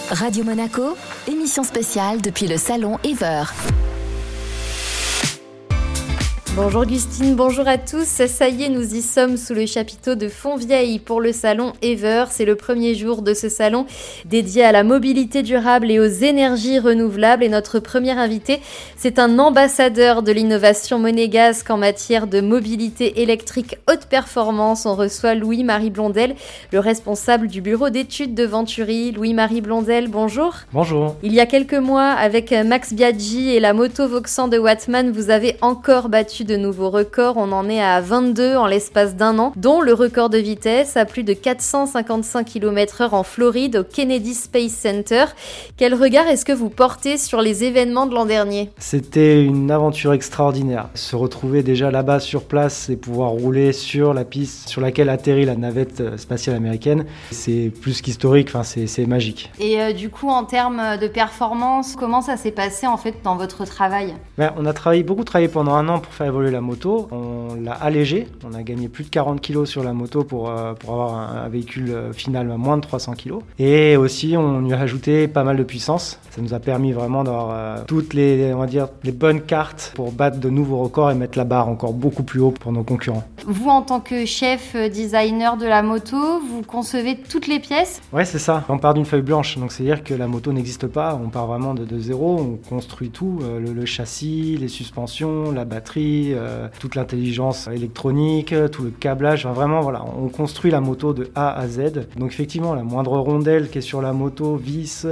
Radio Monaco, émission spéciale depuis le salon Ever. Bonjour Gustine, bonjour à tous. Ça y est, nous y sommes sous le chapiteau de Fontvieille pour le salon Ever. C'est le premier jour de ce salon dédié à la mobilité durable et aux énergies renouvelables. Et notre premier invité, c'est un ambassadeur de l'innovation monégasque en matière de mobilité électrique haute performance. On reçoit Louis-Marie Blondel, le responsable du bureau d'études de Venturi. Louis-Marie Blondel, bonjour. Bonjour. Il y a quelques mois, avec Max Biaggi et la moto Voxan de Wattman, vous avez encore battu de nouveaux records. On en est à 22 en l'espace d'un an, dont le record de vitesse à plus de 455 km/h en Floride au Kennedy Space Center. Quel regard est-ce que vous portez sur les événements de l'an dernier ? C'était une aventure extraordinaire. Se retrouver déjà là-bas sur place et pouvoir rouler sur la piste sur laquelle atterrit la navette spatiale américaine, c'est plus qu'historique, c'est magique. Et du coup, en termes de performance, comment ça s'est passé en fait dans votre travail ? On a beaucoup travaillé pendant un an pour faire évoluer la moto. On l'a allégée. On a gagné plus de 40 kg sur la moto pour avoir un véhicule final à moins de 300 kg. Et aussi, on lui a rajouté pas mal de puissance. Ça nous a permis vraiment d'avoir toutes les bonnes cartes pour battre de nouveaux records et mettre la barre encore beaucoup plus haut pour nos concurrents. Vous, en tant que chef designer de la moto, vous concevez toutes les pièces ? Ouais, c'est ça. On part d'une feuille blanche. Donc, c'est-à-dire que la moto n'existe pas. On part vraiment de zéro. On construit tout. Le châssis, les suspensions, la batterie, toute l'intelligence électronique, tout le câblage. On construit la moto de A à Z. Donc, effectivement, la moindre rondelle qui est sur la moto, vis,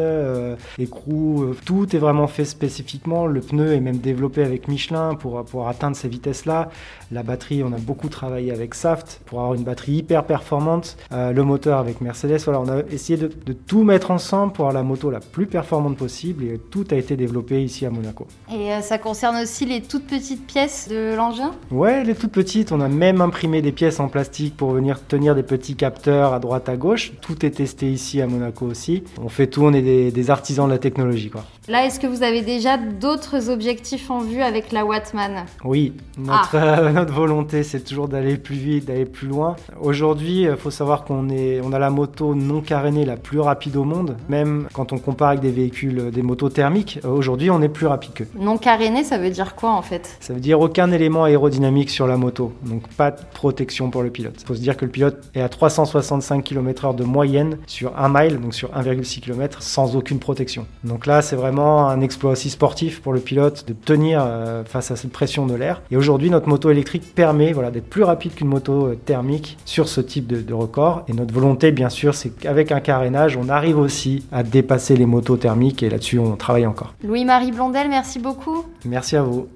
écrou, tout est vraiment fait spécifiquement. Le pneu est même développé avec Michelin pour atteindre ces vitesses-là. La batterie, on a beaucoup travaillé avec Saft pour avoir une batterie hyper performante. Le moteur avec Mercedes. On a essayé de tout mettre ensemble pour avoir la moto la plus performante possible et tout a été développé ici à Monaco. Et ça concerne aussi les toutes petites pièces de l'engin ? Ouais, les toutes petites. On a même imprimé des pièces en plastique pour venir tenir des petits capteurs à droite à gauche. Tout est testé ici à Monaco aussi. On fait tout, on est des artisans de la technologie, quoi. Là, est-ce que vous avez déjà d'autres objectifs en vue avec la Wattman ? Oui, notre volonté, c'est toujours d'aller plus vite, d'aller plus loin. Aujourd'hui, il faut savoir qu'on a la moto non carénée la plus rapide au monde. Même quand on compare avec des véhicules, des motos thermiques, aujourd'hui, on est plus rapide qu'eux. Non caréné, ça veut dire quoi en fait ? Ça veut dire aucun élément aérodynamique sur la moto, donc pas de protection pour le pilote. Il faut se dire que le pilote est à 365 km/h de moyenne sur 1 mile, donc sur 1,6 km, sans aucune protection. Donc là, c'est vraiment un exploit aussi sportif pour le pilote de tenir face à cette pression de l'air. Et aujourd'hui, notre moto électrique permet d'être plus rapide qu'une moto thermique sur ce type de record. Et notre volonté, bien sûr, c'est qu'avec un carénage, on arrive aussi à dépasser les motos thermiques et là-dessus, on travaille encore. Louis-Marie Blondel, merci beaucoup. Merci à vous.